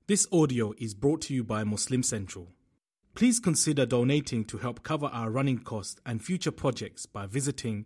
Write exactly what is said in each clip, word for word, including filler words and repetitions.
This audio is brought to you by Muslim Central. Please consider donating to help cover our running costs and future projects by visiting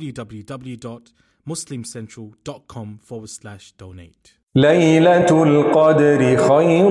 www.muslimcentral.com forward slash donate. ليلة القدر خير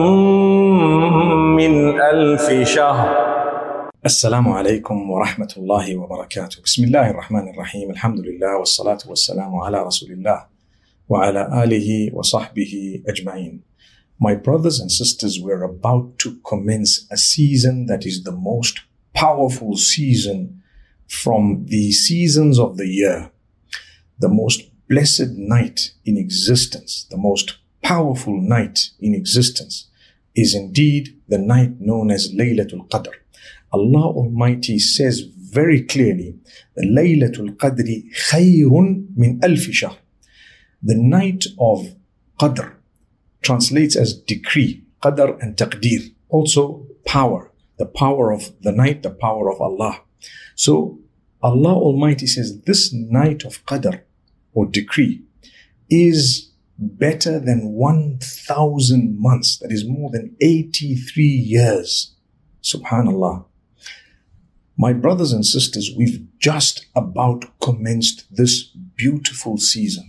من ألف شهر. السلام عليكم ورحمة الله وبركاته. بسم الله الرحمن الرحيم. الحمد لله والصلاة والسلام على رسول الله وعلى آله وصحبه أجمعين. My brothers and sisters, we're about to commence a season that is the most powerful season from the seasons of the year. The most blessed night in existence, the most powerful night in existence is indeed the night known as Laylatul Qadr. Allah Almighty says very clearly, Laylatul Qadri khayrun min alfi shahr. The night of Qadr translates as decree, qadr and taqdeer. Also power, the power of the night, the power of Allah. So Allah Almighty says this night of qadr or decree is better than one thousand months. That is more than eighty-three years. Subhanallah. My brothers and sisters, we've just about commenced this beautiful season.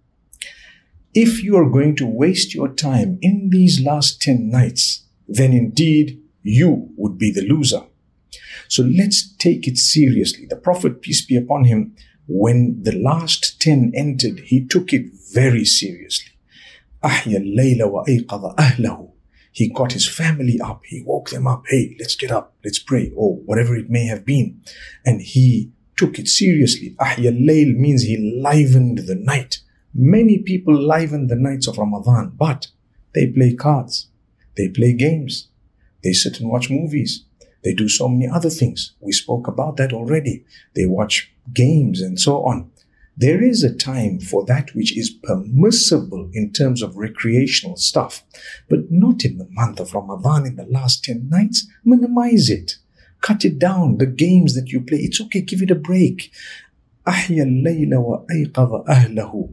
If you are going to waste your time in these last ten nights, then indeed you would be the loser. So let's take it seriously. The Prophet, peace be upon him, when the last ten entered, he took it very seriously. أحيا الليل وأيقظ أهله. He got his family up. He woke them up. Hey, let's get up. Let's pray. Or whatever it may have been. And he took it seriously. أحيا الليل means he livened the night. Many people liven the nights of Ramadan, but they play cards, they play games, they sit and watch movies, they do so many other things. We spoke about that already. They watch games and so on. There is a time for that which is permissible in terms of recreational stuff, but not in the month of Ramadan, in the last ten nights. Minimize it. Cut it down. The games that you play, it's okay, give it a break. أحيا الليل وأيقظ أهله.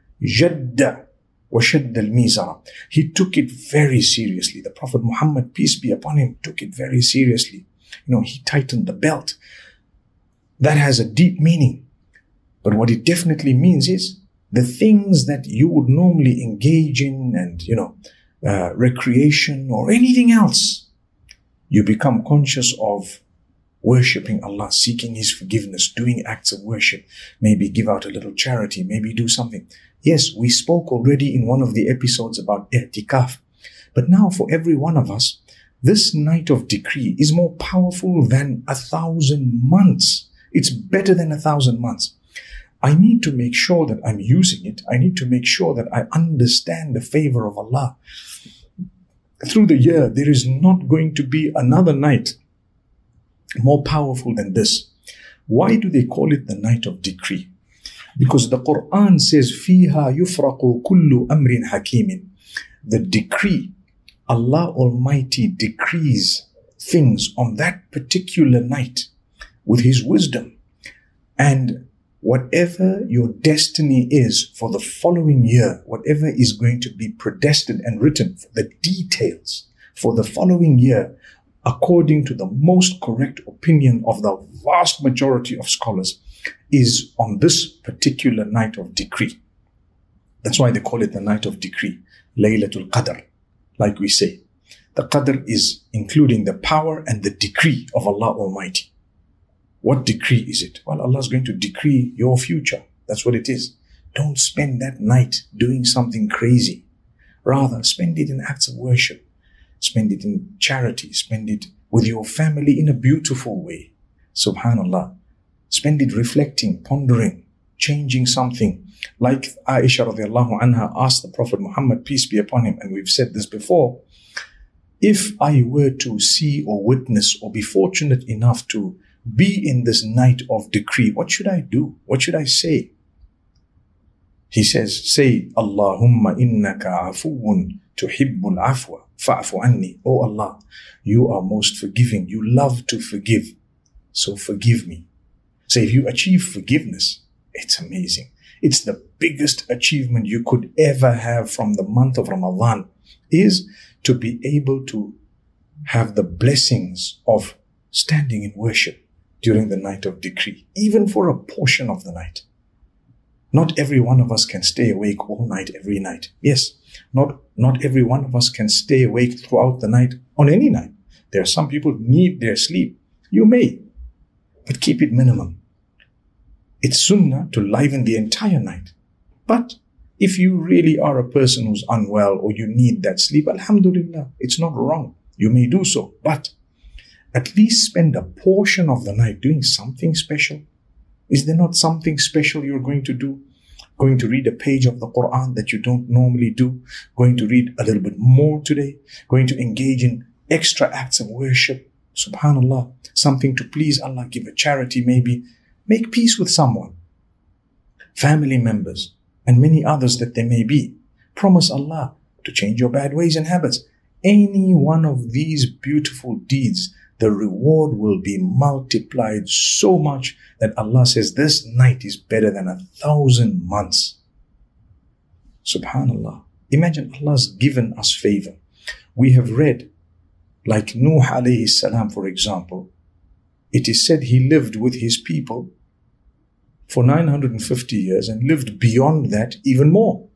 Jadda wa shadda al-mizara. He took it very seriously. The Prophet Muhammad, peace be upon him, took it very seriously. You know, he tightened the belt. That has a deep meaning. But what it definitely means is the things that you would normally engage in and, you know, uh, recreation or anything else, you become conscious of worshipping Allah, seeking His forgiveness, doing acts of worship, maybe give out a little charity, maybe do something. Yes, we spoke already in one of the episodes about i'tikaf. But now for every one of us, this night of decree is more powerful than a thousand months. It's better than a thousand months. I need to make sure that I'm using it. I need to make sure that I understand the favor of Allah. Through the year, there is not going to be another night more powerful than this. Why do they call it the night of decree? Because the Quran says, فِيهَا يُفْرَقُ كُلُّ أَمْرٍ حَكِيمٍ. The decree, Allah Almighty decrees things on that particular night with His wisdom. And whatever your destiny is for the following year, whatever is going to be predestined and written, the details for the following year, according to the most correct opinion of the vast majority of scholars, is on this particular night of decree. That's why they call it the night of decree, Laylatul Qadr, like we say. The Qadr is including the power and the decree of Allah Almighty. What decree is it? Well, Allah is going to decree your future. That's what it is. Don't spend that night doing something crazy. Rather, spend it in acts of worship. Spend it in charity. Spend it with your family in a beautiful way. Subhanallah. Spend it reflecting, pondering, changing something. Like Aisha radiallahu anha asked the Prophet Muhammad, peace be upon him, and we've said this before, if I were to see or witness or be fortunate enough to be in this night of decree, what should I do? What should I say? He says, say, Allahumma innaka afuun tuhibbul afwa fa'fu anni. Oh Allah, you are most forgiving. You love to forgive. So forgive me. So if you achieve forgiveness, it's amazing. It's the biggest achievement you could ever have from the month of Ramadan is to be able to have the blessings of standing in worship during the night of decree, even for a portion of the night. Not every one of us can stay awake all night, every night. Yes, not, not every one of us can stay awake throughout the night on any night. There are some people who need their sleep. You may, but keep it minimum. It's sunnah to liven the entire night. But if you really are a person who's unwell or you need that sleep, alhamdulillah, it's not wrong. You may do so, but at least spend a portion of the night doing something special. Is there not something special you're going to do? Going to read a page of the Quran that you don't normally do? Going to read a little bit more today? Going to engage in extra acts of worship? Subhanallah, something to please Allah, give a charity maybe. Make peace with someone, family members, and many others that there may be. Promise Allah to change your bad ways and habits. Any one of these beautiful deeds, the reward will be multiplied so much that Allah says this night is better than a thousand months. Subhanallah. Imagine Allah's given us favor. We have read, like Nuh alayhi salam, for example, it is said he lived with his people for nine hundred fifty years and lived beyond that even more.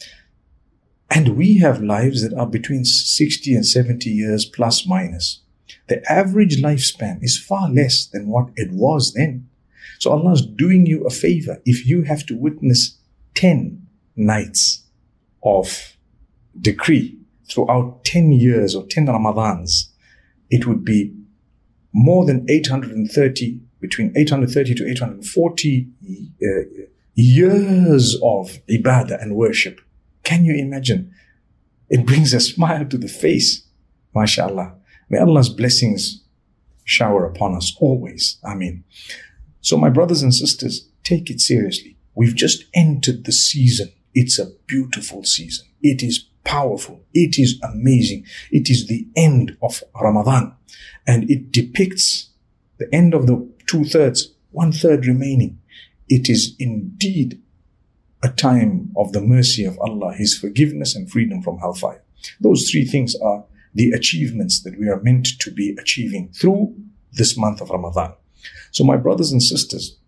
And we have lives that are between sixty and seventy years plus minus. The average lifespan is far less than what it was then. So Allah is doing you a favor. If you have to witness ten nights of decree throughout ten years or ten Ramadans, it would be more than eight hundred thirty, between eight hundred thirty to eight hundred forty uh, years of ibadah and worship. Can you imagine? It brings a smile to the face. MashaAllah. May Allah's blessings shower upon us always. Ameen. So my brothers and sisters, take it seriously. We've just entered the season. It's a beautiful season. It is powerful. It is amazing. It is the end of Ramadan. And it depicts the end of the two-thirds, one-third remaining. It is indeed a time of the mercy of Allah, His forgiveness and freedom from hellfire. Those three things are the achievements that we are meant to be achieving through this month of Ramadan. So my brothers and sisters,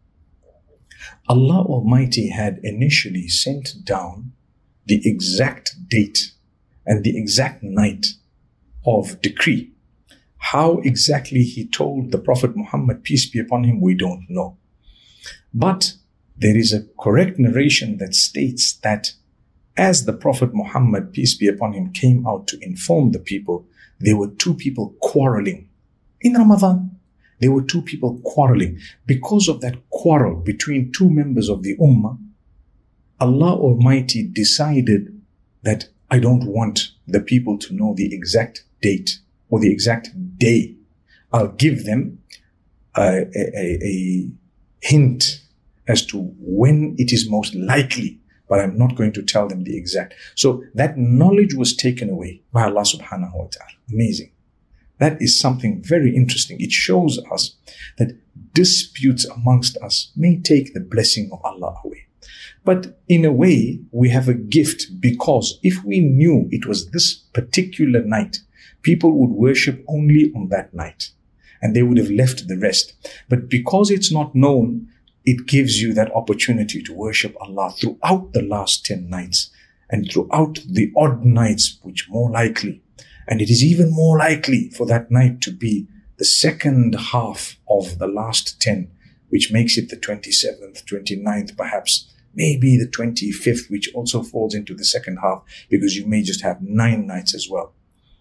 Allah Almighty had initially sent down the exact date and the exact night of decree. How exactly He told the Prophet Muhammad, peace be upon him, we don't know. But there is a correct narration that states that as the Prophet Muhammad, peace be upon him, came out to inform the people, there were two people quarreling. In Ramadan, there were two people quarreling. Because of that quarrel between two members of the Ummah, Allah Almighty decided that I don't want the people to know the exact date or the exact day. I'll give them a, a, a hint as to when it is most likely, but I'm not going to tell them the exact. So that knowledge was taken away by Allah subhanahu wa ta'ala. Amazing. That is something very interesting. It shows us that disputes amongst us may take the blessing of Allah away. But in a way, we have a gift, because if we knew it was this particular night, people would worship only on that night and they would have left the rest. But because it's not known, it gives you that opportunity to worship Allah throughout the last ten nights and throughout the odd nights, which more likely. And it is even more likely for that night to be the second half of the last ten, which makes it the twenty-seventh, twenty-ninth, perhaps, maybe the twenty-fifth, which also falls into the second half, because you may just have nine nights as well.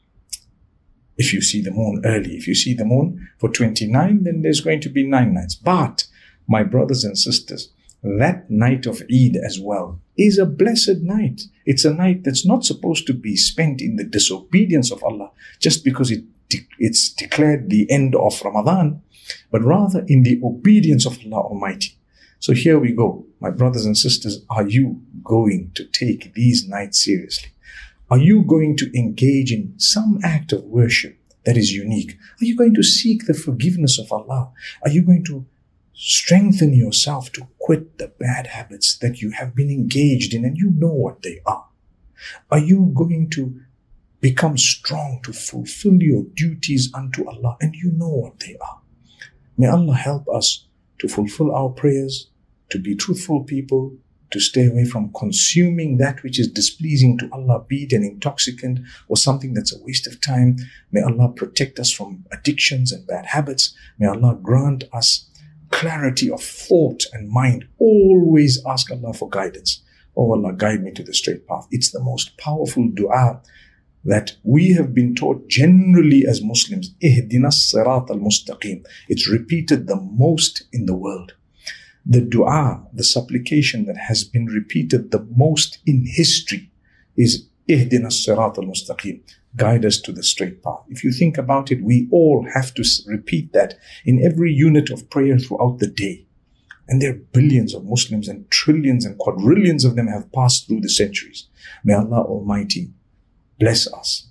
If you see the moon early, if you see the moon for twenty-nine, then there's going to be nine nights. But my brothers and sisters, that night of Eid as well is a blessed night. It's a night that's not supposed to be spent in the disobedience of Allah just because it de- it's declared the end of Ramadan, but rather in the obedience of Allah Almighty. So here we go. My brothers and sisters, are you going to take these nights seriously? Are you going to engage in some act of worship that is unique? Are you going to seek the forgiveness of Allah? Are you going to strengthen yourself to quit the bad habits that you have been engaged in and you know what they are? Are you going to Become strong to fulfill your duties unto Allah, and you know what they are. May Allah help us to fulfill our prayers, to be truthful people, to stay away from consuming that which is displeasing to Allah, be it an intoxicant or something that's a waste of time. May Allah protect us from addictions and bad habits. May Allah grant us clarity of thought and mind. Always ask Allah for guidance. Oh Allah, guide me to the straight path. It's the most powerful dua that we have been taught generally as Muslims. Ihdina as-sirat al-mustaqim. It's repeated the most in the world. The dua, the supplication that has been repeated the most in history is Ihdina as-sirat al-mustaqim. Guide us to the straight path. If you think about it, we all have to repeat that in every unit of prayer throughout the day. And there are billions of Muslims, and trillions and quadrillions of them have passed through the centuries. May Allah Almighty bless us.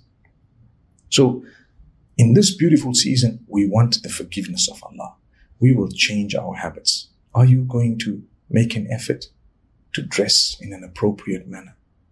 So, in this beautiful season, we want the forgiveness of Allah. We will change our habits. Are you going to make an effort to dress in an appropriate manner?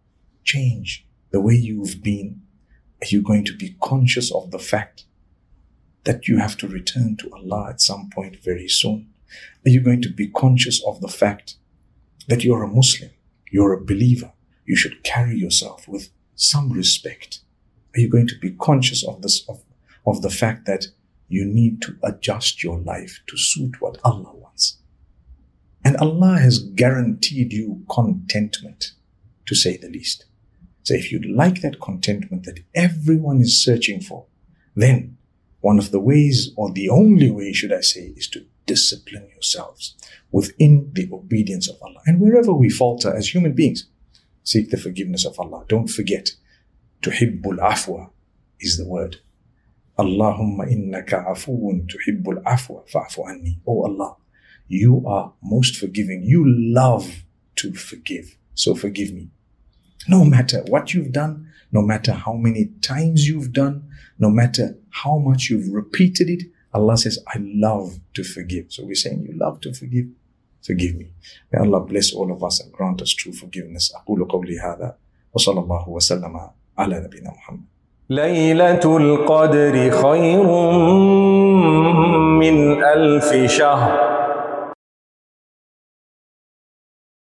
Change the way you've been. Are you going to be conscious of the fact that you have to return to Allah at some point very soon? Are you going to be conscious of the fact that you're a Muslim, you're a believer, you should carry yourself with some respect? Are you going to be conscious of this, of, of the fact that you need to adjust your life to suit what Allah wants? And Allah has guaranteed you contentment, to say the least. So if you'd like that contentment that everyone is searching for, then one of the ways, or the only way, should I say, is to discipline yourselves within the obedience of Allah. And wherever we falter as human beings, seek the forgiveness of Allah. Don't forget, tuhibbul afwa is the word. Allahumma innaka afuun tuhibbul afwa fa'fu anni. Oh Allah, you are most forgiving. You love to forgive. So forgive me. No matter what you've done, no matter how many times you've done, no matter how much you've repeated it, Allah says, I love to forgive. So we're saying, you love to forgive. Forgive me. May Allah bless all of us and grant us true forgiveness. أقول قولي هذا وصلى الله وسلم على نبينا محمد. ليلة القدر خير من ألف شهر